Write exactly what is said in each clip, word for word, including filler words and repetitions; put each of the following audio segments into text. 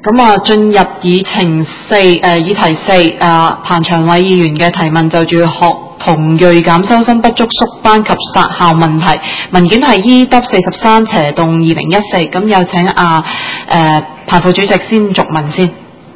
咁啊，進入議程四誒、呃、議題四啊，彭長偉議員嘅提問就住學童銳減收生不足縮班及殺校問題，文件係 E W 四十三斜洞二零一四，咁有請啊誒、呃、彭副主席先續問先。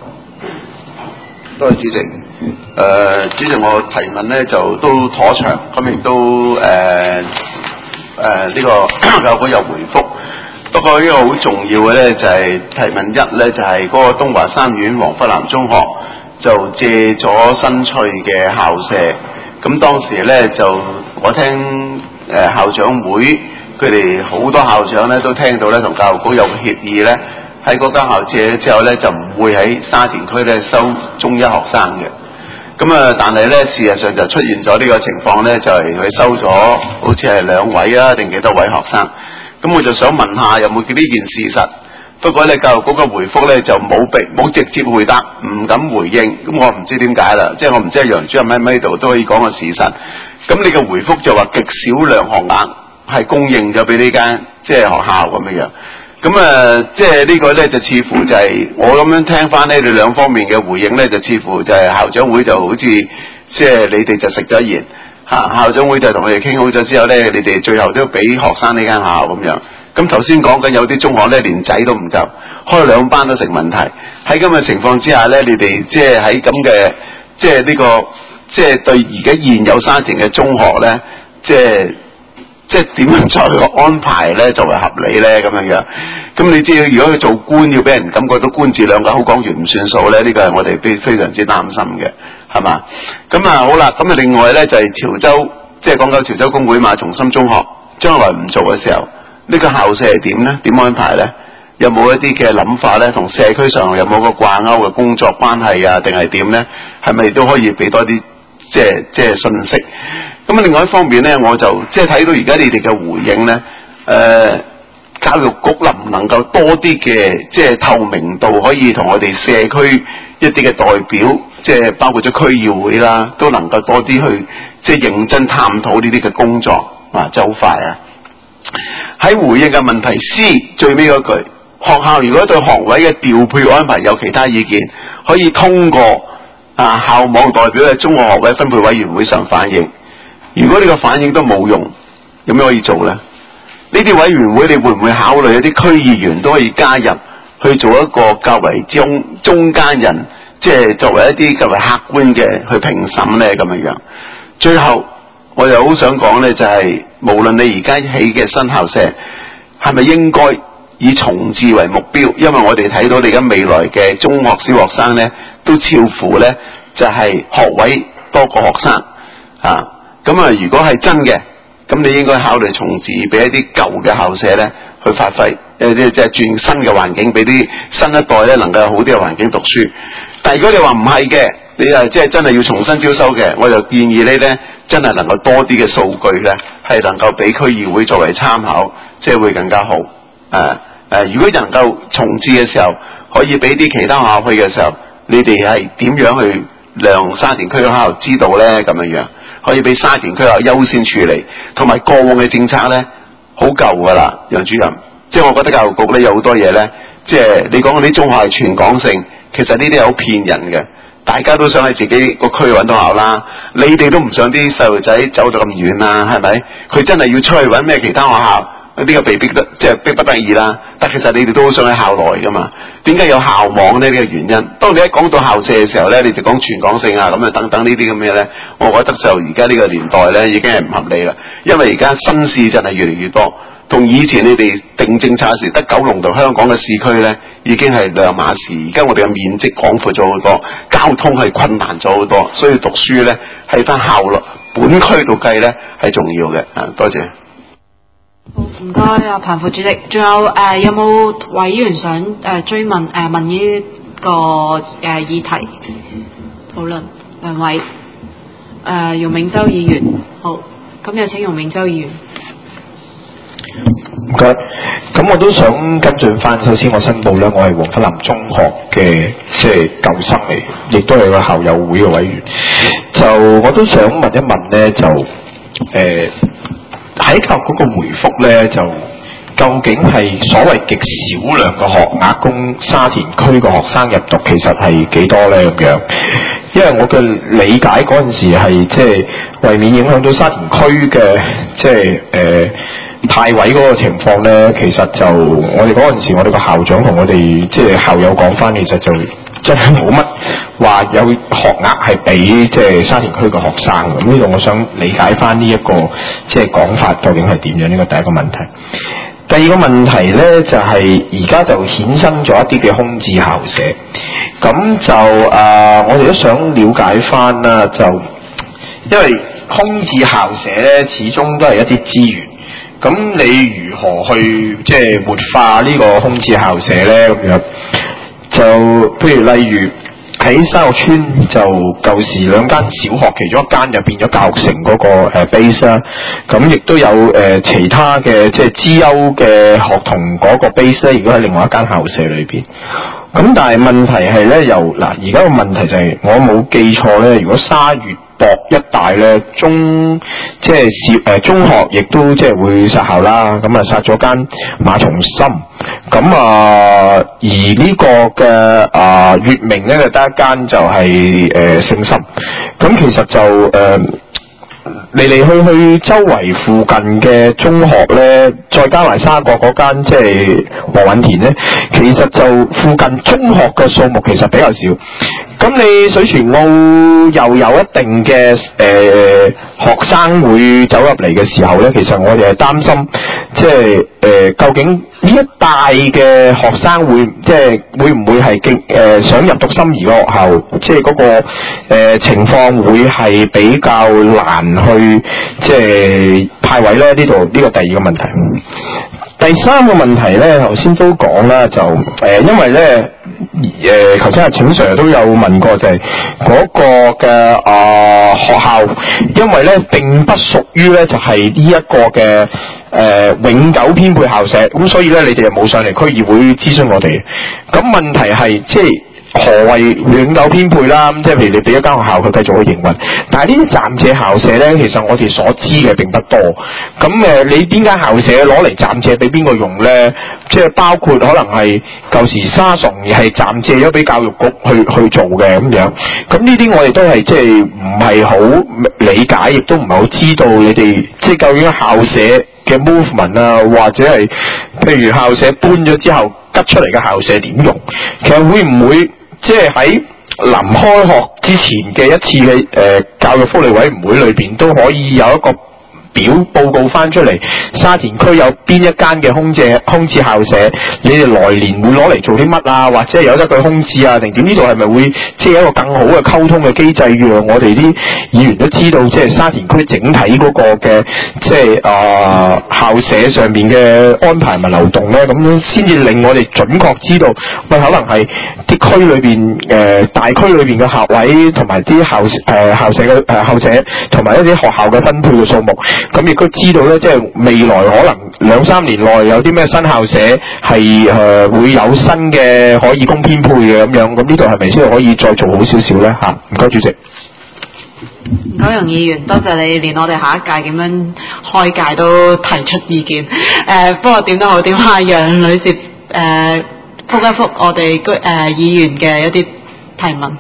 多謝主席。誒、呃，主席我提問咧就都頗長，咁亦都誒誒呢個教會有回覆。不過呢個好重要嘅咧就係、是、提問一咧就係、是、嗰個東華三院黃福南中學就借咗新翠嘅校舍，咁當時咧就我聽誒、呃、校長會佢哋好多校長咧都聽到咧同教育局有個協議咧，喺嗰間校借之後咧就唔會喺沙田區咧收中一學生嘅。咁啊，但係咧事實上就出現咗呢個情況咧，就係、是、佢收咗好似係兩位啊定幾多位學生。咁我就想問下有冇呢件事實？不過咧教育局嘅回覆咧就冇被冇直接回答，唔敢回應。咁我唔知點解啦，即係我唔知係楊主任喺唔喺度都可以講個事實。咁你嘅回覆就話極少量學額係供應咗俾呢間即係學校咁樣樣。咁啊，即係呢個咧就似乎就係、是、我咁樣聽翻呢你兩方面嘅回應咧，就似乎就係校長會就好似即係你哋就食咗言。嚇！校長會就同我哋傾好咗之後咧，你哋最後都俾學生呢間學校咁樣。咁頭先講緊有啲中學咧連仔都唔夠，開兩班都成問題。喺咁嘅情況之下咧，你哋即係喺咁嘅即係呢個即係對而家現有沙田嘅中學咧，即係即係點樣再個安排咧作為合理咧咁樣樣。咁你知如果佢做官要俾人感覺到官字兩個口講完唔算數咧，呢個係我哋非非常之擔心嘅。係嘛？咁啊好啦，咁啊另外咧就係、是、潮州，即係講緊潮州工會馬松森中學，將來唔做嘅時候，呢、這個校舍係點咧？點安排咧？有冇一啲嘅諗法咧？同社區上有冇個掛鈎嘅工作關係啊？定係點咧？係咪都可以俾多啲即係即係信息？咁啊另外一方面咧，我就即係睇到而家你哋嘅回應咧，誒、呃、教育局能唔能夠多啲嘅即係透明度，可以同我哋社區一啲嘅代表？即係包括咗區議會啦，都能夠多啲去即係認真探討呢啲嘅工作啊，真係好快啊！喺回應嘅問題 C 最尾嗰句，學校如果對學位嘅調配安排有其他意見，可以通過啊校網代表嘅中學學位分配委員會上反映。如果呢個反應都冇用，有咩可以做咧？呢啲委員會你會唔會考慮一啲區議員都可以加入去做一個較為中中間人？即係作為一啲較為客觀嘅去評審咧咁樣樣。最後我又好想講咧，就係、是、無論你而家起嘅新校舍係咪應該以重置為目標，因為我哋睇到你而家未來嘅中學小學生咧都超乎咧就係、是、學位多過學生啊。咁啊，如果係真嘅，咁你應該考慮重置，俾一啲舊嘅校舍咧去發揮，誒即係轉新嘅環境，俾啲新一代咧能夠有好啲嘅環境讀書。但如果你話唔係嘅，你啊即係真係要重新招收嘅，我就建議你咧，真係能夠多啲嘅數據咧，係能夠俾區議會作為參考，即係會更加好。誒、啊、誒，如果能夠重置嘅時候，可以俾啲其他學校去嘅時候，你哋係點樣去讓沙田區嘅學校知道咧？咁樣樣可以俾沙田區學校優先處理，同埋過往嘅政策咧好舊㗎啦，楊主任。即係我覺得教育局咧有好多嘢咧，即係你講嗰啲中學係全港性。其實呢啲係好騙人嘅，大家都想喺自己個區揾到學校啦。你哋都唔想啲細路仔走咗咁遠啦，係咪？佢真係要出去揾咩其他學校？呢、這個被逼得即係逼不得已啦。但其實你哋都好想喺校內噶嘛？點解有校網呢？呢、這個原因。當你一講到校舍嘅時候咧，你就講全港性啊，咁啊等等呢啲咁嘅咧，我覺得就而家呢個年代咧已經係唔合理啦。因為而家新市鎮係越嚟越多。同以前你哋定政策時得九龍同香港嘅市區咧，已經係兩碼事。而家我哋嘅面積廣闊咗好多，交通係困難咗好多，所以讀書咧喺翻校內本區度計咧係重要嘅。啊，多謝。 好，唔該啊，彭副主席。仲有誒、呃，有冇委員想誒、呃、追問誒、呃、問呢、這個誒、呃、議題討論？兩位誒、呃，容銘洲議員。好，咁有請容銘洲議員。 唔該，咁我都想跟進翻。首先我申報咧，我係黃福南中學嘅即係舊生嚟，亦都係個校友會嘅委員。就我都想問一問咧，就誒喺教育局個回覆咧，就究竟係所謂極少量嘅學額供沙田區嘅學生入讀，其實係幾多咧咁樣？因為我嘅理解嗰陣時係即係為免影響到沙田區嘅即係誒派位嗰個情況咧，其實就我哋嗰陣時，我哋個校長同我哋即係校友講翻，其實就真係冇乜話有學額係俾即係沙田區嘅學生嘅。咁呢度我想理解翻呢一個即係講法究竟係點樣？呢個第一個問題。第二個問題咧就係而家就衍生咗一啲嘅空置校舍，咁就誒、呃、我哋都想了解翻啦，就因為空置校舍咧始終都係一啲資源，咁你如何去即係活化呢個空置校舍咧？咁樣就譬如例如喺沙樂村就舊時兩間小學，其中一間就變咗教育城嗰個誒 base 啦。咁亦都有誒、呃、其他嘅即係資優嘅學童嗰個 base 咧，如果喺另外一間校舍裏邊。咁但係問題係咧，由嗱而家個問題就係、是、我冇記錯咧，如果沙悅博一帶咧中即係小誒中學亦都即係會殺校啦。咁啊殺咗間馬松森。咁啊，而呢個嘅啊月明咧就得一間就係誒聖心，咁其實就誒嚟嚟去去周圍附近嘅中學咧，再加埋沙角嗰間即係黃允田咧，其實就附近中學嘅數目其實比較少。咁你水泉澳又有一定嘅誒、呃、學生會走入嚟嘅時候咧，其實我哋係擔心，即係誒、呃、究竟呢一帶嘅學生會即係會唔會係勁誒想入讀心儀嘅學校，即係嗰、那個、呃、情況會係比較難去即係派位咧？呢度呢個第二個問題。第三個問題咧，頭先都講啦，就誒、呃、因為咧。誒，頭先阿請 Sir 都有問過，就係嗰個嘅啊、呃、學校，因為咧並不屬於咧就係呢一個嘅誒、呃、永久編配校舍，咁所以咧你哋就冇上嚟區議會諮詢我哋。咁問題係即係何謂永久編配啦？咁即係譬如你俾一間學校佢繼續去營運，但係呢啲暫借校舍咧，其實我哋所知嘅並不多。咁誒，你邊間校舍攞嚟暫借俾邊個用咧？即係包括可能係舊時沙崇係暫借咗俾教育局去去做嘅咁樣。咁呢啲我哋都係即係唔係好理解，亦都唔係好知道你哋即係究竟校舍嘅 movement 啊，或者係譬如校舍搬咗之後吉出嚟嘅校舍點用？其實會唔會即係喺臨開學之前嘅一次嘅誒、呃、教育福利委員會裏邊都可以有一個表報告翻出嚟，沙田區有邊一間嘅空置空置校舍，你哋來年會攞嚟做啲乜啊？或者有得佢空置啊？定點？呢度係咪會即係一個更好嘅溝通嘅機制，讓我哋啲議員都知道，即係沙田區整體嗰個嘅即係啊、呃、校舍上面嘅安排同埋流動咧，咁樣先至令我哋準確知道，喂，可能係啲區裏邊誒、呃、大區裏邊嘅校位同埋啲校誒、呃、校舍嘅誒、呃、校舍同埋一啲學校嘅分配嘅數目。咁亦都知道咧，即係未來可能兩三年內有啲咩新校舍係誒、呃、會有新嘅可以供編配嘅咁樣，咁呢度係咪先可以再做好少少咧？嚇，唔該主席。 唔該，楊議員，多謝你連我哋下一屆點樣開屆都提出意見。誒、呃，不過點都好，點下楊女士誒、呃、覆一覆我哋居誒議員嘅一啲提問。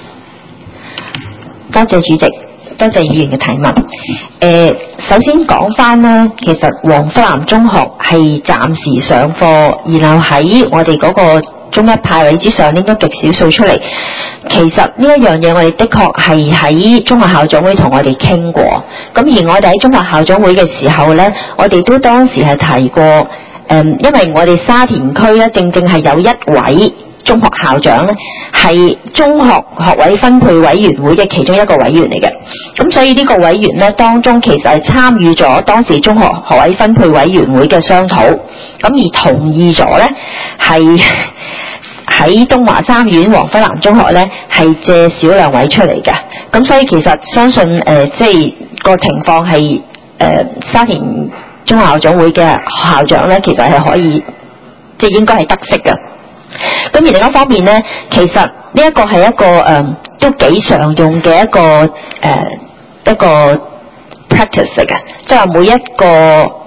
多謝主席。多謝議員嘅提問。誒、呃，首先講翻啦，其實黃福南中學係暫時上課，然後喺我哋嗰個中一派位之上，應該極少數出嚟。其實呢一樣嘢，我哋的確係喺中學校長會同我哋傾過。咁而我哋喺中學校長會嘅時候呢，我哋都當時係提過，誒、呃，因為我哋沙田區咧，正正係有一位中學校長咧，係中學學位分配委員會嘅其中一個委員嚟嘅。咁所以呢個委員咧，當中其實係參與咗當時中學學位分配委員會嘅商討，咁而同意咗咧，係喺東華三院黃福南中學咧，係借少量位出嚟嘅。咁所以其實相信誒、呃，即係個情況係誒、呃、沙田中學校長會嘅校長咧，其實係可以即係應該係得悉嘅。咁而另一方面咧，其實呢一個係一個誒、呃、都幾常用嘅一個誒、呃、一個 practice 嚟嘅，即係話每一個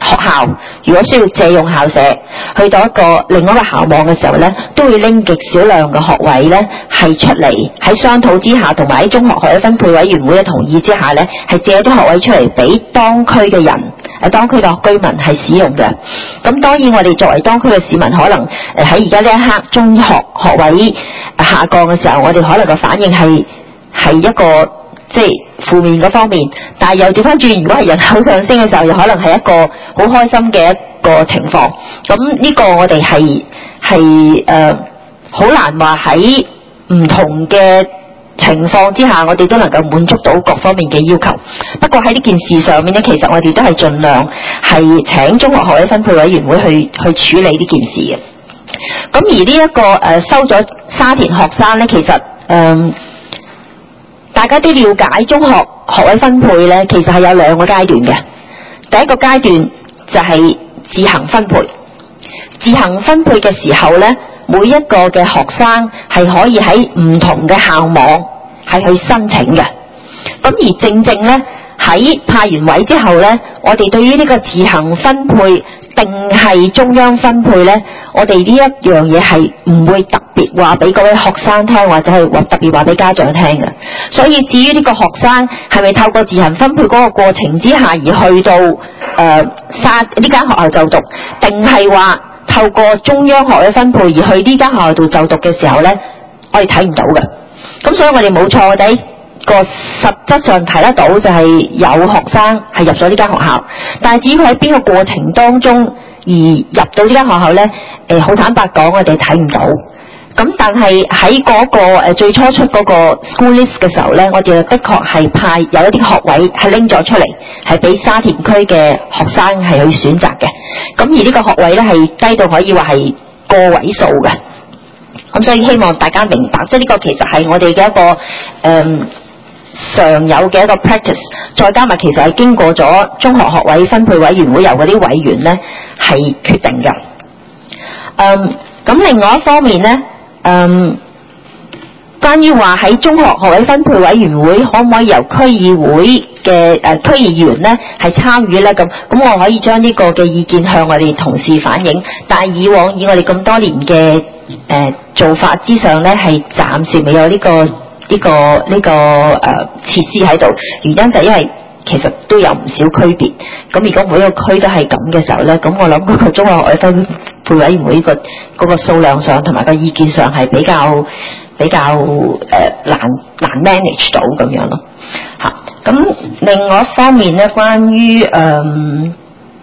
學校如果需要借用校舍去到一個另外一個校網嘅時候咧，都會拎極少量嘅學位咧係出嚟，喺商討之下，同埋喺中學學位分配委員會嘅同意之下咧，係借啲學位出嚟俾當區嘅人誒當區嘅居民係使用嘅。咁當然我哋作為當區嘅市民，可能誒喺而家呢一刻中學學位下降嘅時候，我哋可能個反應係係一個即係負面嗰方面，但係又調翻轉，如果係人口上升嘅時候，又可能係一個好開心嘅一個情況。咁呢個我哋係係誒好難話喺唔同嘅情況之下，我哋都能夠滿足到各方面嘅要求。不過喺呢件事上面咧，其實我哋都係盡量係請中學學位分配委員會去去處理呢件事嘅。咁而呢、這、一個誒、呃、收咗沙田學生咧，其實誒。呃大家都了解中學學位分配咧，其實係有兩個階段嘅。第一個階段就係自行分配。自行分配嘅時候咧，每一個嘅學生係可以喺唔同嘅校網係去申請嘅。咁而正正咧喺派完位之後咧，我哋對於呢個自行分配定係中央分配咧，我哋呢一樣嘢係唔會特別話俾各位學生聽，或者係話特別話俾家長聽嘅。所以至於呢個學生係咪透過自行分配嗰個過程之下而去到誒沙呢間學校就讀，定係話透過中央學位分配而去呢間學校度就讀嘅時候咧，我哋睇唔到嘅。咁所以我哋冇錯，我哋個實質上睇得到就係有學生係入咗呢間學校，但係至於佢喺邊個過程當中而入到呢間學校咧，誒好坦白講，我哋睇唔到。咁但係喺嗰個誒最初出嗰個 school list 嘅時候咧，我哋的確係派有一啲學位係拎咗出嚟，係俾沙田區嘅學生係去選擇嘅。咁而呢個學位咧係低到可以話係個位數嘅。咁所以希望大家明白，即係呢個其實係我哋嘅一個誒。嗯常有嘅一個 practice， 再加埋其實係經過咗中學學位分配委員會由嗰啲委員咧係決定嘅。嗯，咁另外一方面咧，嗯，關於話喺中學學位分配委員會可唔可以由區議會嘅誒、呃、區議員咧係參與咧？咁咁我可以將呢個嘅意見向我哋同事反映，但係以往以我哋咁多年嘅誒、呃、做法之上咧，係暫時未有呢、這個。呢、這個呢、這個誒、呃、設施喺度，原因就係因為其實都有唔少區別。咁如果每一個區都係咁嘅時候咧，咁我諗嗰個中學學位分配委員會個嗰個數量上同埋個意見上係比較比較誒、呃、難難 manage 到咁樣咯。嚇、啊，咁另外一方面咧，關於誒。呃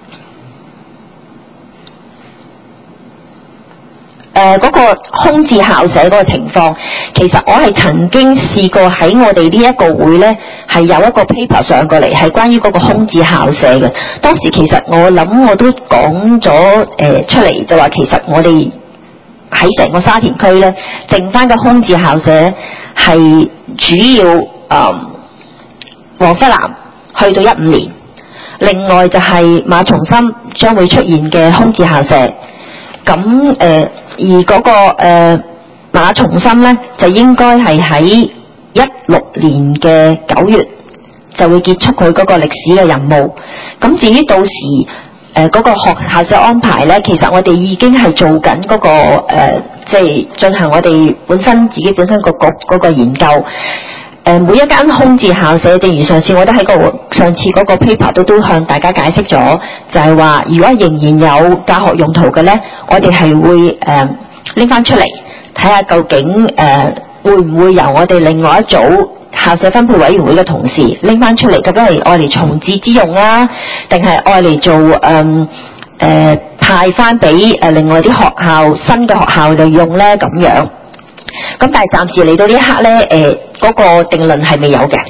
誒、呃、嗰、那個空置校舍嗰個情況，其實我係曾經試過喺我哋呢一個會咧，係有一個 paper 上過嚟，係關於嗰個空置校舍嘅。當時其實我諗我都講咗誒出嚟，就話其實我哋喺成個沙田區咧，剩翻個空置校舍係主要誒、呃、黃福南去到一五年，另外就係馬松森將會出現嘅空置校舍。咁誒。呃而嗰、那個誒、呃、馬松森咧，就應該係喺一六年嘅九月就會結束佢嗰個歷史嘅任務。咁至於到時誒嗰、呃那個學校嘅安排咧，其實我哋已經係做緊嗰、那個誒，即係進行我哋本身自己本身個局嗰個研究。誒、呃、每一間空置校舍，正如上次我都喺個上次嗰個 paper 都都向大家解釋咗，就係話如果仍然有教學用途嘅咧，我哋係會誒拎翻出嚟睇下究竟誒、呃、會唔會由我哋另外一組校舍分配委員會嘅同事拎翻出嚟，究竟係愛嚟重置之用啊，定係愛嚟做誒誒、呃呃、派翻俾誒另外啲學校新嘅學校嚟用咧咁樣。咁但係暫時嚟到呢一刻咧，誒、呃、嗰、那個定論係未有嘅。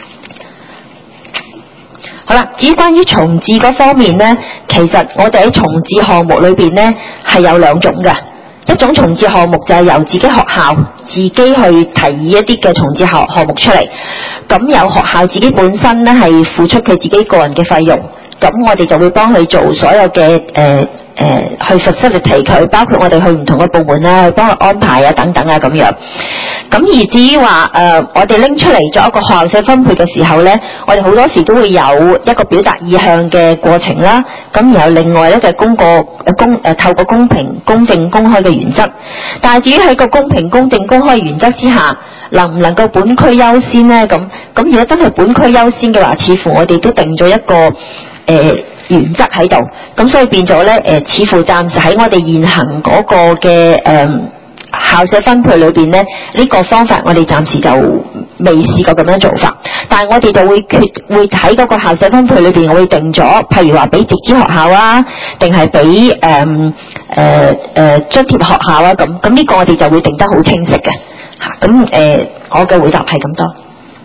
好啦，至於關於重置嗰方面咧，其實我哋喺重置項目裏邊咧係有兩種嘅。一種重置項目就係由自己學校自己去提議一啲嘅重置項項目出嚟，咁有學校自己本身咧係付出佢自己個人嘅費用，咁我哋就會幫佢做所有嘅誒去 facilitate 佢，包括我哋去唔同嘅部門啦，去幫佢安排啊等等啊咁樣。咁而至於話誒、呃，我哋拎出嚟做一個學校社分配嘅時候咧，我哋好多時都會有一個表達意向嘅過程啦。咁然後另外咧就係公過誒公誒透過公平、公正、公開嘅原則。但係至於喺個公平、公正、公開原則之下，能唔能夠本區優先咧？咁咁如果真係本區優先嘅話，似乎我哋都定咗一個誒、呃、原則喺度。咁所以變咗咧誒，似乎暫時喺我哋現行嗰個嘅誒、呃、校舍分配裏邊咧，呢、呢個方法我哋暫時就未試過咁樣做法。但係我哋就會決會喺嗰個校舍分配裏邊，我會定咗，譬如話俾直資學校啊，定係俾誒誒誒津貼學校啊，咁咁呢個我哋就會定得好清晰嘅。嚇，咁誒，我嘅回答係咁多。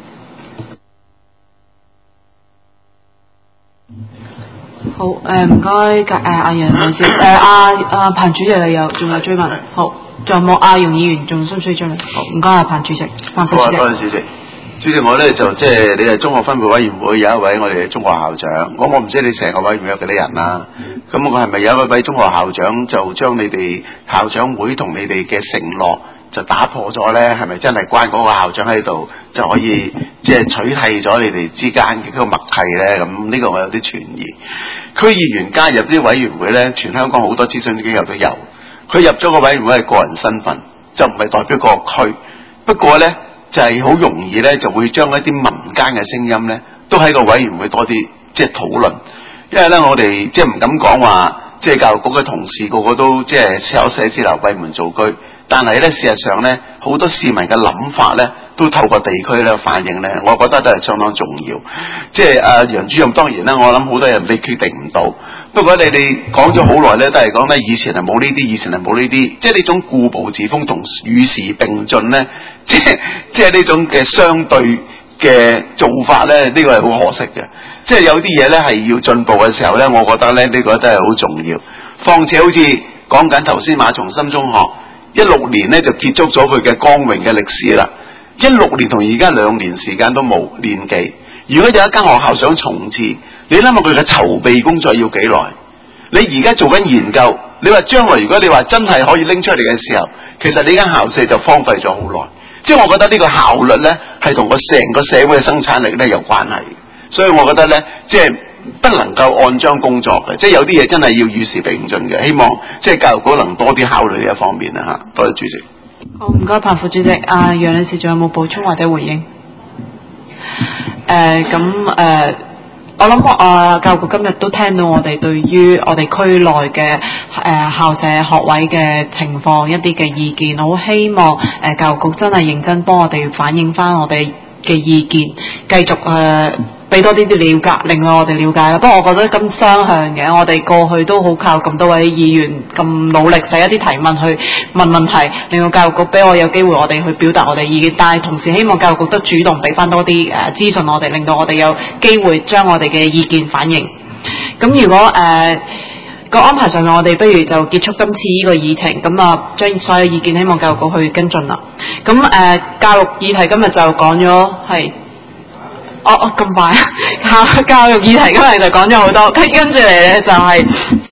好，誒唔該，誒阿楊女士，誒阿阿彭主席你有仲有追問？好，仲有冇阿楊議員仲需唔需要追問？好，唔該阿彭主席，彭主席。 好啊，多謝主席。主席，我咧就即係你係中學分配委員會有一位我哋嘅中學校長，咁我唔知你成個委員會有幾多人啦。咁我係咪有一位中學校長就將你哋校長會同你哋嘅承諾就打破咗咧？係咪真係關嗰個校長喺度就可以即係取締咗你哋之間嘅嗰個默契咧？咁呢個我有啲存疑。區議員加入啲委員會咧，全香港好多諮詢機構都有。佢入咗個委員會係個人身份，就唔係代表個區。不過咧就係、是、好容易咧，就會將一啲民間嘅聲音咧，都喺個委員會多啲即係討論。因為咧我哋即係唔敢講話，即係教育局嘅同事個個都即係有寫字樓閉門造車。但係咧，事實上咧，好多市民嘅諗法咧，都透過地區咧反映咧，我覺得都係相當重要。即係阿楊主任當然啦，我諗好多人你決定唔到。不過你哋講咗好耐咧，都係講咧以前係冇呢啲，以前係冇呢啲，即係呢種固步自封同與時並進咧，即係即係呢種嘅相對嘅做法咧，呢個係好可惜嘅。即係有啲嘢咧係要進步嘅時候咧，我覺得咧呢個真係好重要。況且好似講緊頭先馬松森中學。一六年咧就結束咗佢嘅光榮嘅歷史啦。一六年同而家兩年時間都冇年幾。如果有一間學校想重置，你諗下佢嘅籌備工作要幾耐？你而家做緊研究，你話將來如果你話真係可以拎出嚟嘅時候，其實呢間校舍就荒廢咗好耐。即係我覺得呢個效率咧係同個成個社會嘅生產力咧有關係。所以我覺得咧即係。不能夠按章工作嘅，即係有啲嘢真係要與時並進嘅。希望即係教育局能多啲考慮呢一方面啦嚇。多謝主席。 好，唔該，彭副主席。阿、呃、楊女士仲有冇補充或者回應？誒咁誒，我諗啊、呃，教育局今日都聽到我哋對於我哋區內嘅誒、呃、校舍學位嘅情況一啲嘅意見，好希望誒、呃、教育局真係認真幫我哋反映翻我哋嘅意見，繼續誒。呃俾多啲啲了解，令到我哋了解啦。不過我覺得咁雙向嘅，我哋過去都好靠咁多位議員咁努力寫一啲提問去問問題，令到教育局俾我有機會我哋去表達我哋意見。但係同時希望教育局都主動俾翻多啲誒、呃、資訊我哋，令到我哋有機會將我哋嘅意見反映。咁如果誒、呃、個安排上面，我哋不如就結束今次呢個議程，咁啊將所有意見希望教育局去跟進啦。咁誒、呃、教育議題今日就講咗係。哦哦咁快，教教育議題今日就講咗好多，跟跟住嚟咧就係